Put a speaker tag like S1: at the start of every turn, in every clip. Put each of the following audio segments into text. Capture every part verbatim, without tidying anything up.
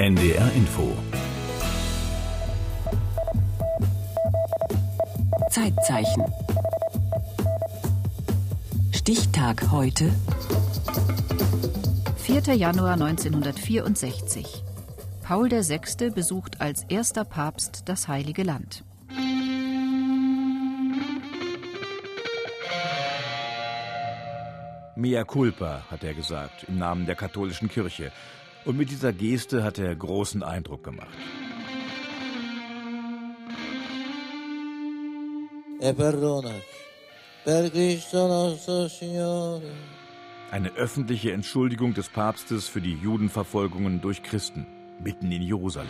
S1: N D R Info.
S2: Zeitzeichen. Stichtag heute.
S3: vierter Januar neunzehnhundertvierundsechzig. Paul der Sechste besucht als erster Papst das Heilige Land.
S4: Mea culpa, hat er gesagt, im Namen der katholischen Kirche. Und mit dieser Geste hat er großen Eindruck gemacht.
S5: E perdonaci, per Cristo nostro Signore.
S4: Eine öffentliche Entschuldigung des Papstes für die Judenverfolgungen durch Christen, mitten in Jerusalem.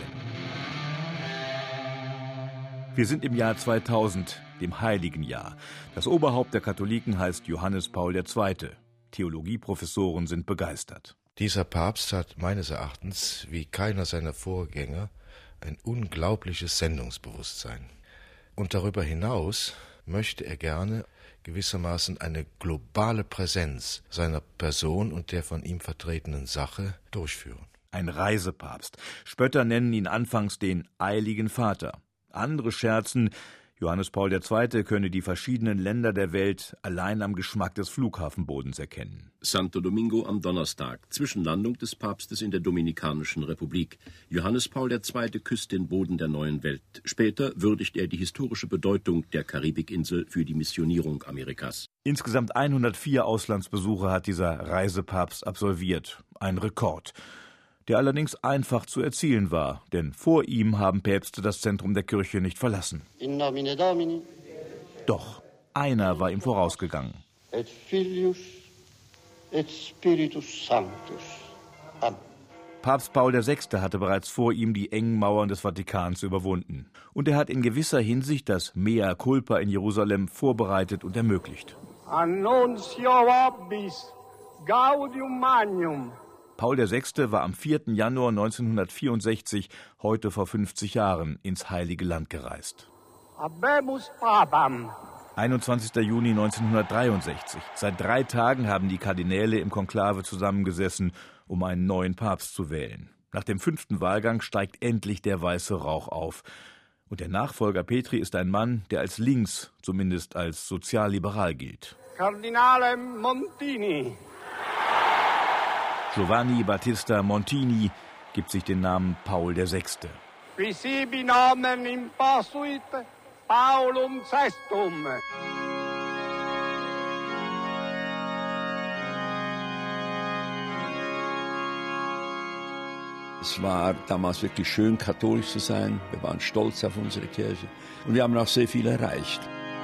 S4: Wir sind im Jahr zweitausend, dem Heiligen Jahr. Das Oberhaupt der Katholiken heißt Johannes Paul der Zweite. Theologieprofessoren sind begeistert.
S6: Dieser Papst hat meines Erachtens, wie keiner seiner Vorgänger, ein unglaubliches Sendungsbewusstsein. Und darüber hinaus möchte er gerne gewissermaßen eine globale Präsenz seiner Person und der von ihm vertretenen Sache durchführen.
S4: Ein Reisepapst. Spötter nennen ihn anfangs den Eiligen Vater. Andere scherzen, Johannes Paul der Zweite könne die verschiedenen Länder der Welt allein am Geschmack des Flughafenbodens erkennen.
S7: Santo Domingo am Donnerstag, Zwischenlandung des Papstes in der Dominikanischen Republik. Johannes Paul der Zweite küsst den Boden der neuen Welt. Später würdigt er die historische Bedeutung der Karibikinsel für die Missionierung Amerikas.
S4: Insgesamt hundertvier Auslandsbesuche hat dieser Reisepapst absolviert. Ein Rekord, der allerdings einfach zu erzielen war, denn vor ihm haben Päpste das Zentrum der Kirche nicht verlassen.
S5: In nomine Domini.
S4: Doch einer war ihm vorausgegangen.
S5: Et Filius et Spiritus Sanctus. Amen.
S4: Papst Paul der Sechste hatte bereits vor ihm die engen Mauern des Vatikans überwunden. Und er hat in gewisser Hinsicht das Mea culpa in Jerusalem vorbereitet und ermöglicht.
S8: Annuncio vobis gaudium magnum.
S4: Paul der Sechste war am vierten Januar neunzehnhundertvierundsechzig, heute vor fünfzig Jahren, ins Heilige Land gereist.
S8: Habemus Papam.
S4: einundzwanzigster Juni neunzehnhundertdreiundsechzig. Seit drei Tagen haben die Kardinäle im Konklave zusammengesessen, um einen neuen Papst zu wählen. Nach dem fünften Wahlgang steigt endlich der weiße Rauch auf. Und der Nachfolger Petri ist ein Mann, der als links, zumindest als sozialliberal gilt.
S8: Kardinale Montini.
S4: Giovanni Battista Montini gibt sich den Namen Paul der Sechste.
S8: Qui sibi nomen imposuit Paulum sextum.
S9: Es war damals wirklich schön, katholisch zu sein. Wir waren stolz auf unsere Kirche und wir haben auch sehr viel erreicht.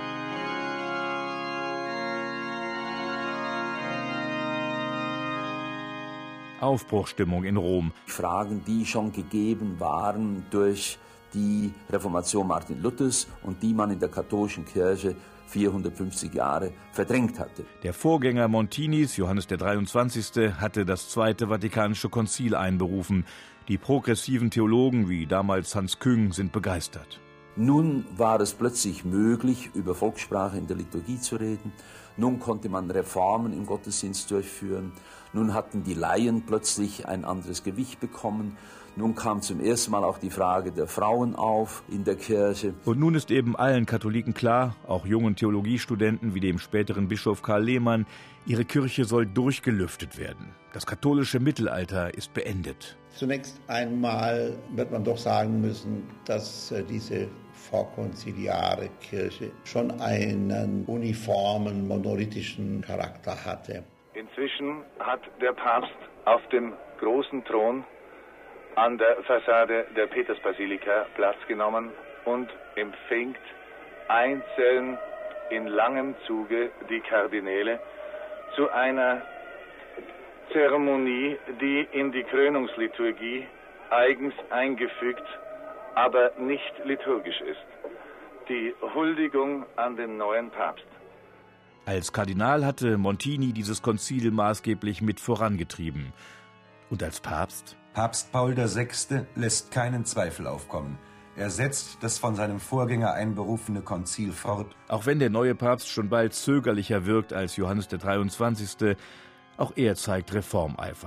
S4: Aufbruchsstimmung in Rom.
S10: Fragen, die schon gegeben waren durch die Reformation Martin Luthers und die man in der katholischen Kirche vierhundertfünfzig Jahre verdrängt hatte.
S4: Der Vorgänger Montinis, Johannes der Dreiundzwanzigste, hatte das Zweite Vatikanische Konzil einberufen. Die progressiven Theologen wie damals Hans Küng sind begeistert.
S10: Nun war es plötzlich möglich, über Volkssprache in der Liturgie zu reden. Nun konnte man Reformen im Gottesdienst durchführen. Nun hatten die Laien plötzlich ein anderes Gewicht bekommen. Nun kam zum ersten Mal auch die Frage der Frauen auf in der Kirche.
S4: Und nun ist eben allen Katholiken klar, auch jungen Theologiestudenten wie dem späteren Bischof Karl Lehmann, ihre Kirche soll durchgelüftet werden. Das katholische Mittelalter ist beendet.
S11: Zunächst einmal wird man doch sagen müssen, dass diese vorkonziliare Kirche schon einen uniformen, monolithischen Charakter hatte.
S12: Inzwischen hat der Papst auf dem großen Thron an der Fassade der Petersbasilika Platz genommen und empfängt einzeln in langem Zuge die Kardinäle zu einer Zeremonie, die in die Krönungsliturgie eigens eingefügt, aber nicht liturgisch ist. Die Huldigung an den neuen Papst.
S4: Als Kardinal hatte Montini dieses Konzil maßgeblich mit vorangetrieben. Und als Papst?
S13: Papst Paul der Sechste lässt keinen Zweifel aufkommen. Er setzt das von seinem Vorgänger einberufene Konzil fort.
S4: Auch wenn der neue Papst schon bald zögerlicher wirkt als Johannes der Dreiundzwanzigste, auch er zeigt Reformeifer.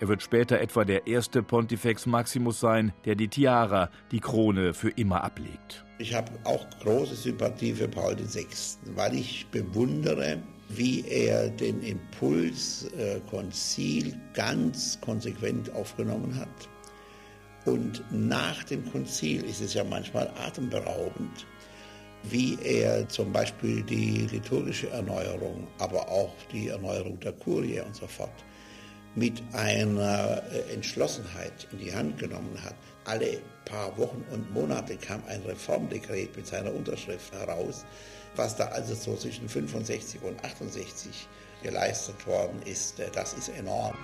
S4: Er wird später etwa der erste Pontifex Maximus sein, der die Tiara, die Krone, für immer ablegt.
S11: Ich habe auch große Sympathie für Paul der Sechste, weil ich bewundere, wie er den Impuls äh, Konzil ganz konsequent aufgenommen hat. Und nach dem Konzil ist es ja manchmal atemberaubend, wie er zum Beispiel die liturgische Erneuerung, aber auch die Erneuerung der Kurie und so fort mit einer Entschlossenheit in die Hand genommen hat. Alle paar Wochen und Monate kam ein Reformdekret mit seiner Unterschrift heraus, was da also so zwischen fünfundsechzig und achtundsechzig geleistet worden ist. Das ist enorm.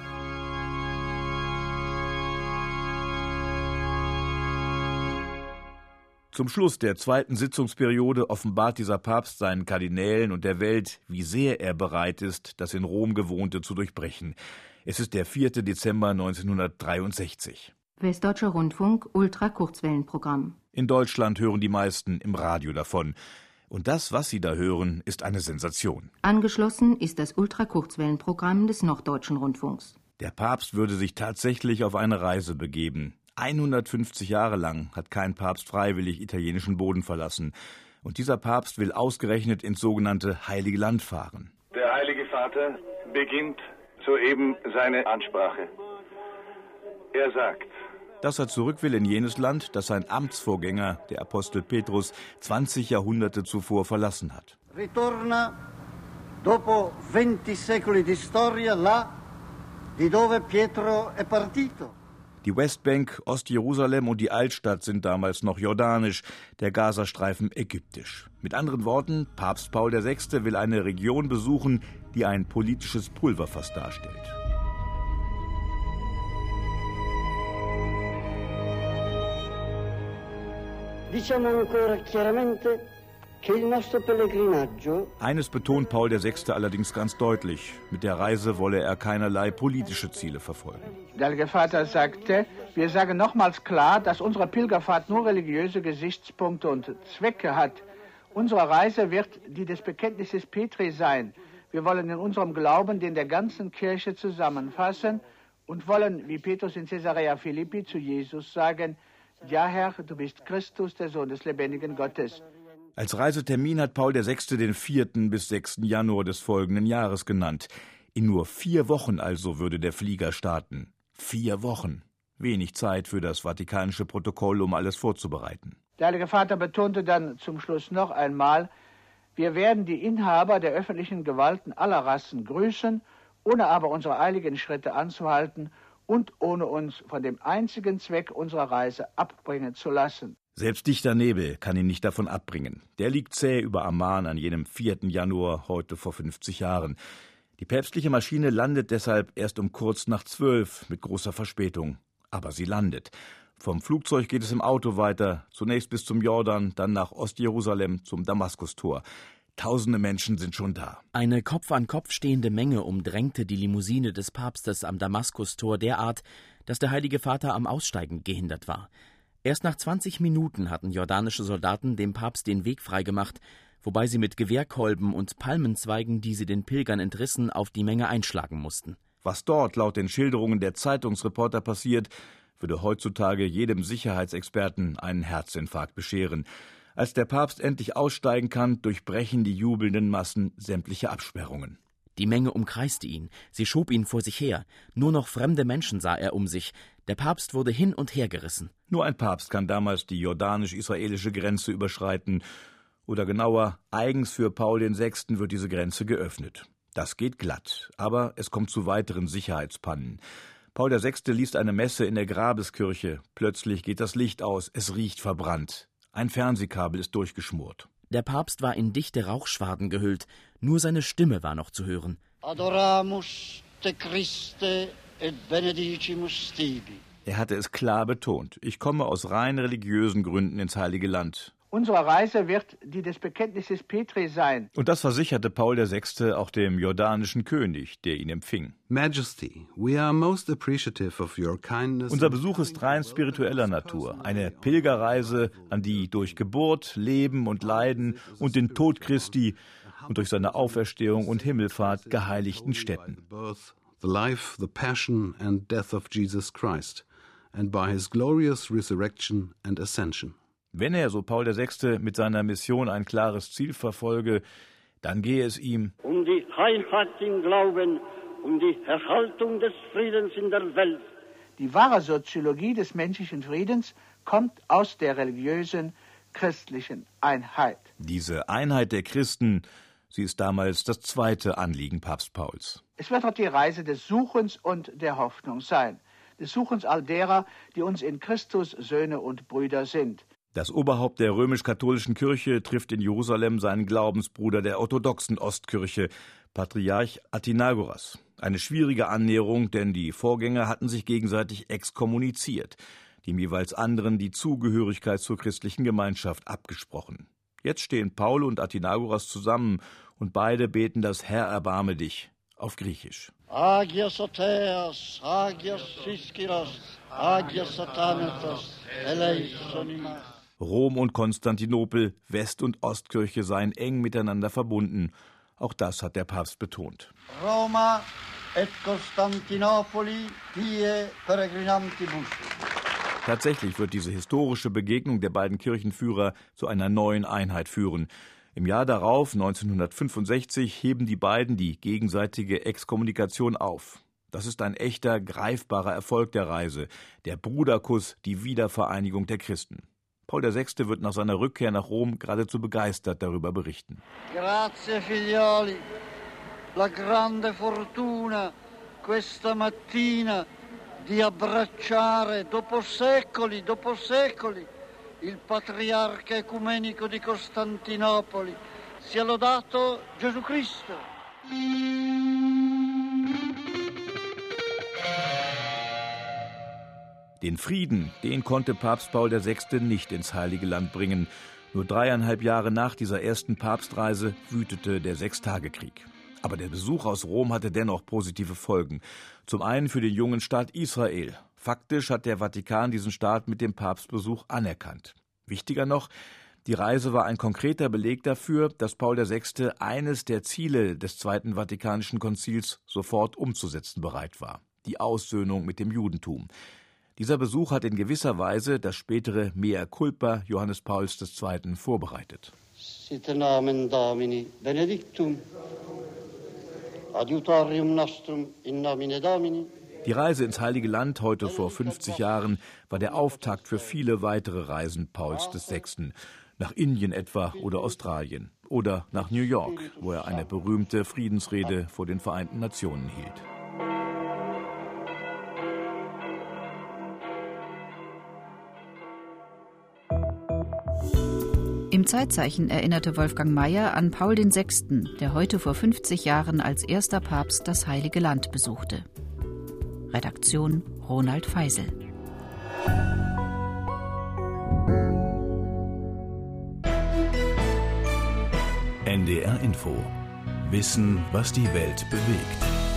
S4: Zum Schluss der zweiten Sitzungsperiode offenbart dieser Papst seinen Kardinälen und der Welt, wie sehr er bereit ist, das in Rom Gewohnte zu durchbrechen. Es ist der vierte Dezember neunzehnhundertdreiundsechzig.
S3: Westdeutscher Rundfunk, Ultra-Kurzwellenprogramm.
S4: In Deutschland hören die meisten im Radio davon. Und das, was sie da hören, ist eine Sensation.
S3: Angeschlossen ist das Ultra-Kurzwellenprogramm des Norddeutschen Rundfunks.
S4: Der Papst würde sich tatsächlich auf eine Reise begeben. hundertfünfzig Jahre lang hat kein Papst freiwillig italienischen Boden verlassen. Und dieser Papst will ausgerechnet ins sogenannte Heilige Land fahren.
S12: Der Heilige Vater beginnt soeben seine Ansprache. Er sagt,
S4: dass er zurück will in jenes Land, das sein Amtsvorgänger, der Apostel Petrus, zwanzig Jahrhunderte zuvor verlassen hat.
S5: Ritorna dopo venti secoli di storia là di dove Pietro è partito.
S4: Die Westbank, Ostjerusalem und die Altstadt sind damals noch jordanisch, der Gazastreifen ägyptisch. Mit anderen Worten, Papst Paul der Sechste will eine Region besuchen, die ein politisches Pulverfass darstellt.
S5: Diciamo ancora chiaramente che il nostro pellegrinaggio.
S4: Eines betont Paul der Sechste allerdings ganz deutlich: Mit der Reise wolle er keinerlei politische Ziele verfolgen.
S1: Der Heilige Vater sagte, wir sagen nochmals klar, dass unsere Pilgerfahrt nur religiöse Gesichtspunkte und Zwecke hat. Unsere Reise wird die des Bekenntnisses Petri sein. Wir wollen in unserem Glauben den der ganzen Kirche zusammenfassen und wollen, wie Petrus in Caesarea Philippi zu Jesus sagen, ja Herr, du bist Christus, der Sohn des lebendigen Gottes.
S4: Als Reisetermin hat Paul der Sechste den vierten bis sechsten Januar des folgenden Jahres genannt. In nur vier Wochen also würde der Flieger starten. Vier Wochen. Wenig Zeit für das Vatikanische Protokoll, um alles vorzubereiten.
S1: Der Heilige Vater betonte dann zum Schluss noch einmal, wir werden die Inhaber der öffentlichen Gewalten aller Rassen grüßen, ohne aber unsere eiligen Schritte anzuhalten und ohne uns von dem einzigen Zweck unserer Reise abbringen zu lassen.
S4: Selbst dichter Nebel kann ihn nicht davon abbringen. Der liegt zäh über Amman an jenem vierten Januar, heute vor fünfzig Jahren. Die päpstliche Maschine landet deshalb erst um kurz nach zwölf mit großer Verspätung. Aber sie landet. Vom Flugzeug geht es im Auto weiter, zunächst bis zum Jordan, dann nach Ostjerusalem zum Damaskustor. Tausende Menschen sind schon da.
S14: Eine Kopf an Kopf stehende Menge umdrängte die Limousine des Papstes am Damaskustor derart, dass der Heilige Vater am Aussteigen gehindert war. Erst nach zwanzig Minuten hatten jordanische Soldaten dem Papst den Weg freigemacht, wobei sie mit Gewehrkolben und Palmenzweigen, die sie den Pilgern entrissen, auf die Menge einschlagen mussten.
S4: Was dort laut den Schilderungen der Zeitungsreporter passiert, würde heutzutage jedem Sicherheitsexperten einen Herzinfarkt bescheren. Als der Papst endlich aussteigen kann, durchbrechen die jubelnden Massen sämtliche Absperrungen.
S14: Die Menge umkreiste ihn, sie schob ihn vor sich her. Nur noch fremde Menschen sah er um sich. Der Papst wurde hin und her gerissen.
S4: Nur ein Papst kann damals die jordanisch-israelische Grenze überschreiten. Oder genauer, eigens für Paul der Sechste wird diese Grenze geöffnet. Das geht glatt, aber es kommt zu weiteren Sicherheitspannen. Paul der Sechste liest eine Messe in der Grabeskirche. Plötzlich geht das Licht aus, es riecht verbrannt. Ein Fernsehkabel ist durchgeschmort.
S14: Der Papst war in dichte Rauchschwaden gehüllt, nur seine Stimme war noch zu hören.
S5: Adoramus te Christe et benedicimus tibi.
S4: Er hatte es klar betont: Ich komme aus rein religiösen Gründen ins Heilige Land.
S1: Unsere Reise wird die des Bekenntnisses Petri sein.
S4: Und das versicherte Paul der Sechste auch dem jordanischen König, der ihn empfing.
S15: Majesty, we are most appreciative of your kindness.
S4: Unser Besuch ist rein spiritueller Natur. Eine Pilgerreise an die durch Geburt, Leben und Leiden und den Tod Christi und durch seine Auferstehung und Himmelfahrt geheiligten Stätten.
S15: the life, the passion and death of Jesus Christ, and by his glorious resurrection and ascension.
S4: Wenn er, so Paul der Sechste, mit seiner Mission ein klares Ziel verfolge, dann gehe es ihm
S16: um die Heilheit im Glauben, um die Erhaltung des Friedens in der Welt.
S1: Die wahre Soziologie des menschlichen Friedens kommt aus der religiösen, christlichen Einheit.
S4: Diese Einheit der Christen, sie ist damals das zweite Anliegen Papst Pauls.
S1: Es wird auch die Reise des Suchens und der Hoffnung sein. Des Suchens all derer, die uns in Christus Söhne und Brüder sind.
S4: Das Oberhaupt der römisch-katholischen Kirche trifft in Jerusalem seinen Glaubensbruder der orthodoxen Ostkirche, Patriarch Athenagoras. Eine schwierige Annäherung, denn die Vorgänger hatten sich gegenseitig exkommuniziert, dem jeweils anderen die Zugehörigkeit zur christlichen Gemeinschaft abgesprochen. Jetzt stehen Paul und Athenagoras zusammen und beide beten das Herr erbarme dich auf Griechisch.
S5: Agios Otheos, Agios Iskiros, Agios Satanetos, eleison imas.
S4: Rom und Konstantinopel, West- und Ostkirche seien eng miteinander verbunden. Auch das hat der Papst betont.
S5: Roma et Konstantinopoli pie peregrinantibus.
S4: Tatsächlich wird diese historische Begegnung der beiden Kirchenführer zu einer neuen Einheit führen. Im Jahr darauf, neunzehnhundertfünfundsechzig, heben die beiden die gegenseitige Exkommunikation auf. Das ist ein echter, greifbarer Erfolg der Reise, der Bruderkuss, die Wiedervereinigung der Christen. Paul der Sechste wird nach seiner Rückkehr nach Rom geradezu begeistert darüber berichten.
S5: Grazie figlioli, la grande fortuna questa mattina di abbracciare dopo secoli, dopo secoli il patriarca ecumenico di Costantinopoli. Sia lodato Gesù Cristo.
S4: Den Frieden, den konnte Papst Paul der Sechste nicht ins Heilige Land bringen. Nur dreieinhalb Jahre nach dieser ersten Papstreise wütete der Sechstagekrieg. Aber der Besuch aus Rom hatte dennoch positive Folgen. Zum einen für den jungen Staat Israel. Faktisch hat der Vatikan diesen Staat mit dem Papstbesuch anerkannt. Wichtiger noch, die Reise war ein konkreter Beleg dafür, dass Paul der Sechste eines der Ziele des Zweiten Vatikanischen Konzils sofort umzusetzen bereit war: die Aussöhnung mit dem Judentum. Dieser Besuch hat in gewisser Weise das spätere Mea Culpa Johannes Pauls der Zweite vorbereitet.
S5: Sit nomen Domini benedictum, adiutorium nostrum in nomine Domini.
S4: Die Reise ins Heilige Land heute vor fünfzig Jahren war der Auftakt für viele weitere Reisen Pauls der Sechsten. Nach Indien etwa oder Australien oder nach New York, wo er eine berühmte Friedensrede vor den Vereinten Nationen hielt.
S3: Im Zeitzeichen erinnerte Wolfgang Mayer an Paul der Sechste, der heute vor fünfzig Jahren als erster Papst das Heilige Land besuchte. Redaktion Ronald Feisel.
S17: N D R Info. Wissen, was die Welt bewegt.